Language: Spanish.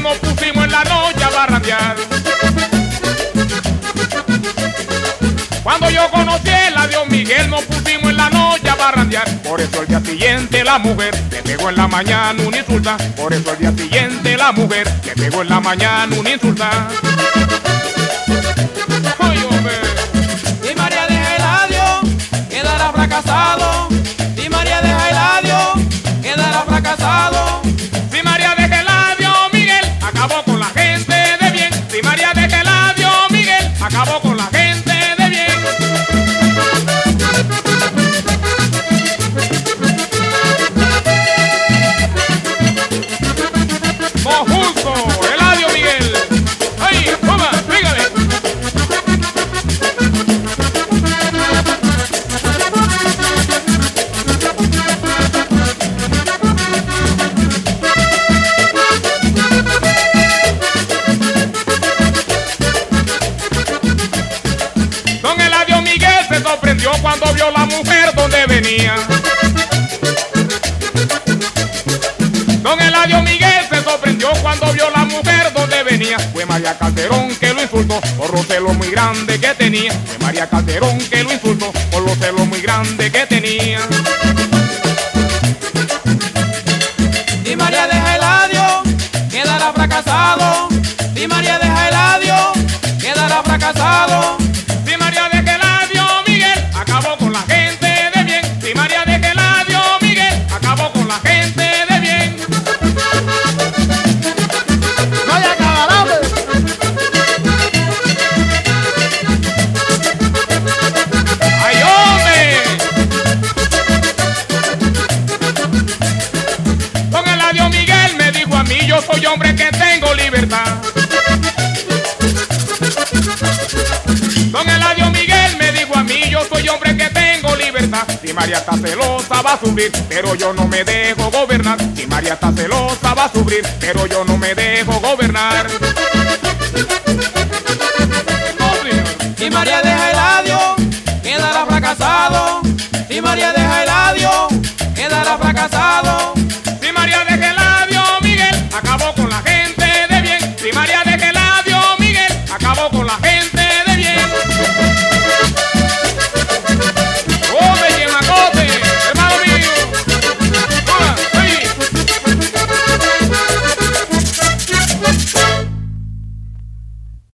Miguel nos pusimos en la noche a barrandear. Cuando yo conocí a Dios Miguel nos pusimos en la noche a barrandear. Por eso el día siguiente la mujer le pegó en la mañana una insulta. Por eso el día siguiente la mujer le pegó en la mañana una insulta. Ay, hombre. Si María deja Eladio, quedará fracasado. Si María deja Eladio, quedará fracasado. Si María deja Eladio, Miguel acabó con la gente de bien. Si María deja Eladio, Miguel acabó con la gente de bien. Mojusto, Eladio Miguel. ¡Ay, toma, dígale! Don Eladio Miguel se sorprendió cuando vio la mujer donde venía. Don Eladio Miguel se sorprendió cuando vio la mujer donde venía. Fue María Calderón que lo insultó por los celos muy grandes que tenía. Fue María Calderón que lo insultó por los celos muy grandes que tenía. Si María deja Eladio, quedará fracasado. Si María deja Eladio, quedará fracasado. Si María deja Eladio, Miguel acabó con la gente de bien. Si María deja Eladio, Miguel acabó con la gente de bien. No hay acabará, hombre. ¡Ay, hombre! Don Eladio Miguel me dijo a mí, yo soy hombre que tengo libertad. Don Eladio Miguel me dijo a mí, yo soy hombre que tengo libertad. Si María está celosa va a sufrir, pero yo no me dejo gobernar. Si María está celosa va a sufrir, pero yo no me dejo gobernar.